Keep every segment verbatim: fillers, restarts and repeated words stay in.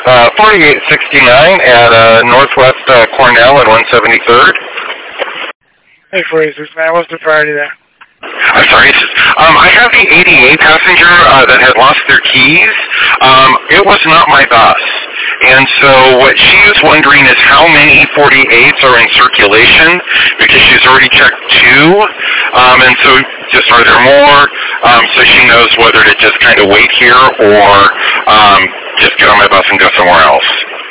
Uh, forty-eight sixty-nine at uh, Northwest uh, Cornell and one seventy-third. Hey, forty-eight sixty-nine, what's the priority there? I'm sorry. Um, I have the A D A passenger uh, that had lost their keys. Um, it was not my bus. And so what she is wondering is how many forty-eights are in circulation, because she's already checked two. Um, and so just are there more? Um, so she knows whether to just kind of wait here or um, just get on my bus and go somewhere else.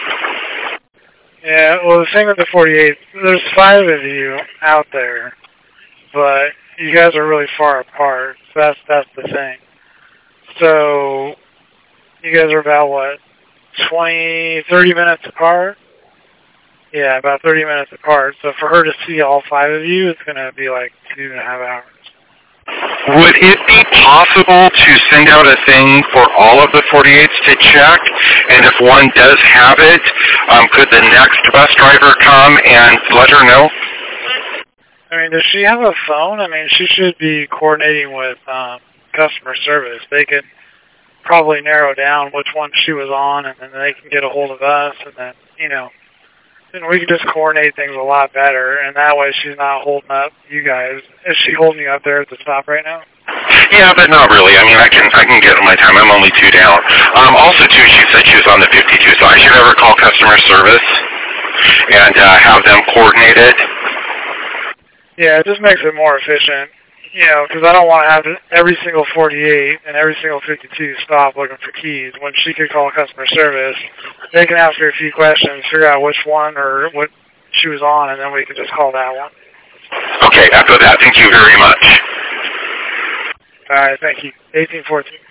Yeah, well, the thing with the forty-eight, there's five of you out there, but you guys are really far apart. So that's that's the thing. So you guys are about what, twenty, thirty minutes apart? Yeah, about thirty minutes apart. So for her to see all five of you, it's going to be like two and a half hours. Would it be possible to send out a thing for all of the forty-eights to check? And if one does have it, um, could the next bus driver come and let her know? I mean, does she have a phone? I mean, she should be coordinating with um, customer service. They could probably narrow down which one she was on, and then they can get a hold of us, and then, you know, then we can just coordinate things a lot better, and that way she's not holding up you guys. Is she holding you up there at the stop right now? Yeah, but not really. I mean, I can I can get my time. I'm only two down. Um, also, too, she said she was on the fifty-two, so I should have her call customer service and uh, have them coordinate it. Yeah, it just makes it more efficient, you know, because I don't want to have every single forty-eight and every single fifty-two stop looking for keys. When she could call customer service, they can ask her a few questions, figure out which one or what she was on, and then we can just call that one. Okay, echo that. Thank you very much. All right, thank you. eighteen fourteen.